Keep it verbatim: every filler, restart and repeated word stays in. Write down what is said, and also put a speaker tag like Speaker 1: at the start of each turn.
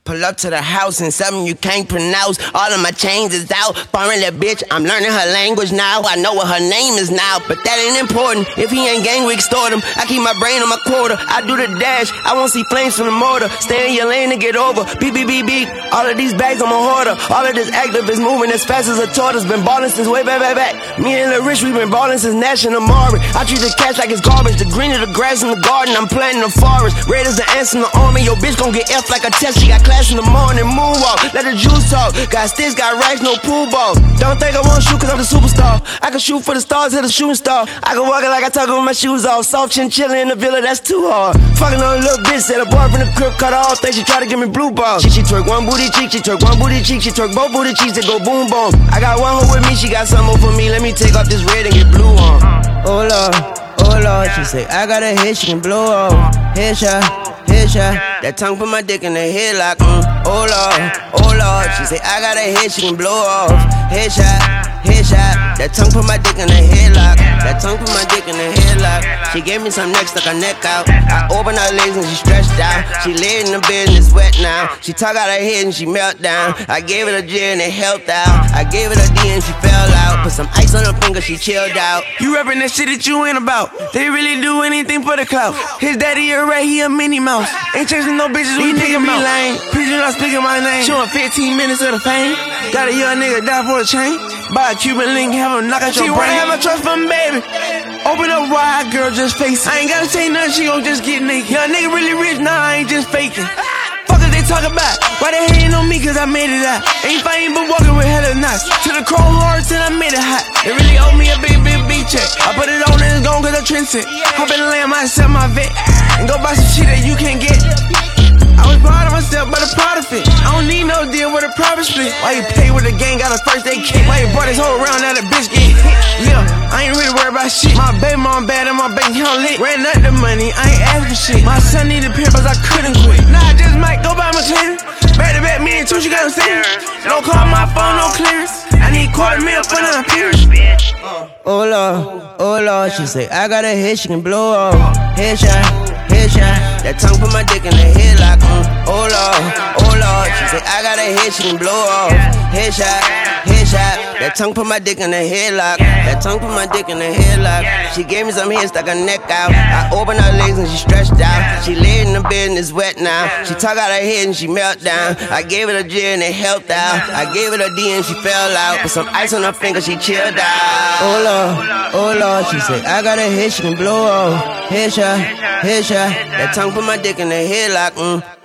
Speaker 1: Pull up to the house and something you can't pronounce. All of my chains is out. Foreign that bitch, I'm learning her language now. I know what her name is now, but that ain't important. If he ain't gang, we extort him. I keep my brain on my quota. I do the dash. I won't see flames from the mortar. Stay in your lane and get over. Beep, beep, beep, beep. All of these bags, I'm a hoarder. All of this active is moving as fast as a tortoise. Been ballin' since way back, back, back. Me and the rich, we been ballin' since Nash and Amari. I treat the cash like it's garbage. The green of the grass in the garden, I'm planting the forest. Red as the ants in the army. Your bitch gon' get F like a test. She got class in the morning. Move off, let the juice talk. Got sticks, got racks, no pool ball. Don't think I won't shoot cause I'm the superstar. I can shoot for the stars, hit a shooting star. I can walk it like I talk with my shoes off. Soft chinchilla in the villa, that's too hard. Fucking on a little bitch, said a boy from the crib cut her off. Think she try to give me blue balls. She, she twerk one booty cheek, she twerk one booty cheek. She twerk both booty cheeks, they go boom boom. I got one hoe with me, she got some more for me. Let me take off this red and get blue on. Oh Lord, oh Lord, she say I got a hit, she can blow off. Headshot, headshot. That tongue put my dick in the headlock. Mm. Oh Lord, oh Lord, she say I got a hit, she can blow off. Headshot, headshot. That tongue put my dick in the headlock. That tongue put my dick in the headlock. She gave me some neck, stuck her neck out. I open her legs and she stretched out. She laid in the bed and it's wet now. She talk out her head and she melt down. I gave it a J and it helped out. I gave it a D and she fell out. Put some ice on her finger, she chilled out.
Speaker 2: You rapping that shit that you ain't about. They really do anything for the clout. His daddy a rat, he a Minnie Mouse. Ain't chasing no bitches, we nigga be lame. Preacher not speaking my name. Showing fifteen minutes of the fame. Got a young nigga die for a chain. Buy a Cuban link, have him knock out your brain. She wanna have a trust fund, baby. Open up wide, girl, just face it. I ain't gotta say nothing, she gon' just get naked. Young nigga really rich, nah, I ain't just faking. Fuckers they talk about. Why they hating on me, cause I made it out. Ain't fighting but walking with hella knots. To the chrome hearts and I made it hot. They really owe me a big, big, big check. I put it on and it's gone cause I trend set. Hop in the land, myself, my vet. And go buy some shit that you can't get. I was proud of myself, but a proud of it. I don't need no deal with a profit split. Why you pay with the gang, got a first aid kit? Why you brought this whole round, now the bitch get hit? Yeah, I ain't really worried about shit. My baby mom bad and my bank account lit. Ran up the money, I ain't asked for shit. My son needed pimpers, I couldn't quit. Nah, I just might go buy my cleaner. Back to back, me and two, she got them saying. Don't call my phone, no clearance. I need quarter mil for the appearance.
Speaker 1: Oh Lord, oh Lord, she say I got a hit, she can blow off. Headshot, headshot. That tongue put my dick in the headlock. Mm. Oh Lord, oh Lord, she say I got a hit, she can blow off. Headshot, headshot. That tongue put my dick in the headlock. That tongue put my dick in the headlock. She gave me some head, stuck her neck out. I opened her legs and she stretched out. She laid in the bed and it's wet now. She talk out her head and she melt down. I gave it a J and it helped out. I gave it a D and she fell out. Put some ice on her finger, she chilled out. Oh Lord, oh Lord, she say I got a hit, she can blow off. Headshot, headshot. That tongue put my dick in the headlock. Mm.